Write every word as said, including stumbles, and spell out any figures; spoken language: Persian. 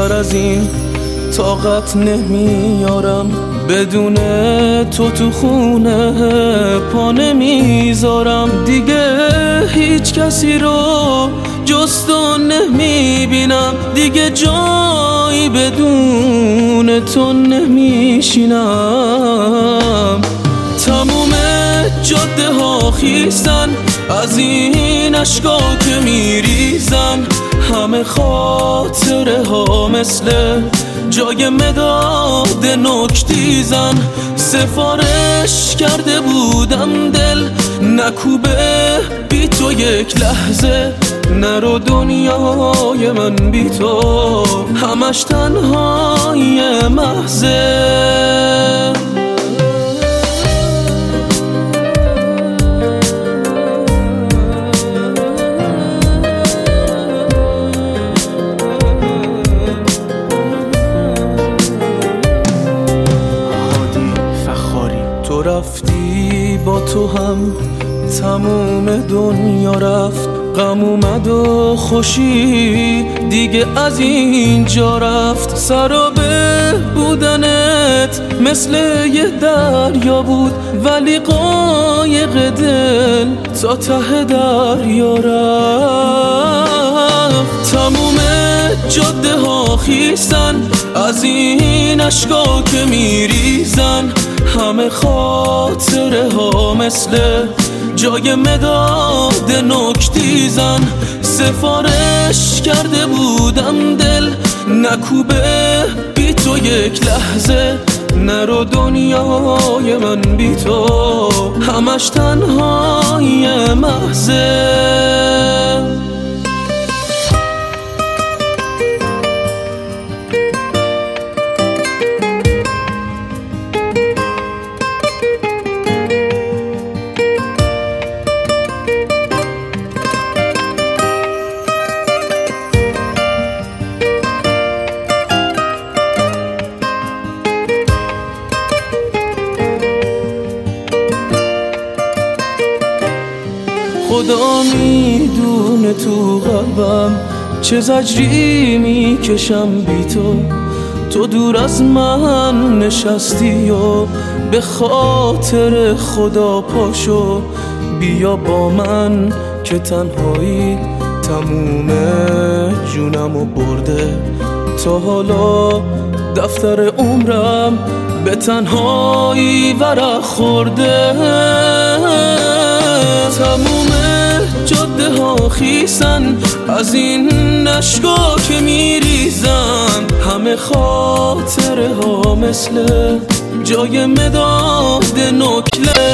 بیشتر از این طاقت نمیارم، بدون تو تو خونه پا نمیذارم. دیگه هیچ کسی رو جز تو نمیبینم، دیگه جایی بدون تو نمیشینم. تموم جاده ها خیسن از این اشکا که میریزن، همه خاطره ها مثل جای مداد نکتیزن. سفارش کرده بودم دل نکوبه بی تو یک لحظه، نرو دنیای من بی تو همش تنهای محضه. تو رفتی با تو هم تموم دنیا رفت، غم اومد و خوشی دیگه از اینجا رفت. سرابه بودنت مثل یه دریا بود، ولی قایق دل تا ته دریا رفت. تموم جاده ها خیسن از این اشکا که میریزن، همه خاطره ها مثل جای مداد نکتیزن. سفارش کرده بودم دل نکوبه بی تو یک لحظه، نرو دنیای من بی تو همش تنهای محضه. خدا میدونه تو قلبم چه زجری میکشم بی تو. تو دور از من نشستی و به خاطر خدا پاشو بیا با من که تنهایی تموم جونمو برده. تا حالا دفتر عمرم به تنهایی ورق خورده. تموم جاده ها خیسن از این اشکا که میریزن، همه خاطره ها مثل جای مداد نکله.